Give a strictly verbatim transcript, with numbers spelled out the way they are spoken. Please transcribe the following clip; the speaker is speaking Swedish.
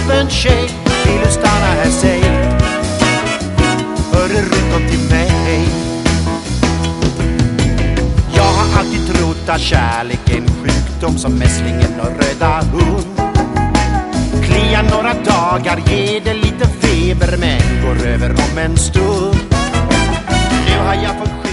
skön tjej, vill du stanna här, säg. Hör du runt om till mig. Jag har alltid trott att kärlek är en sjukdom som mässlingen och röda hund. Klia några dagar, ge det lite feber, men går över om en stund. Nu har jag fått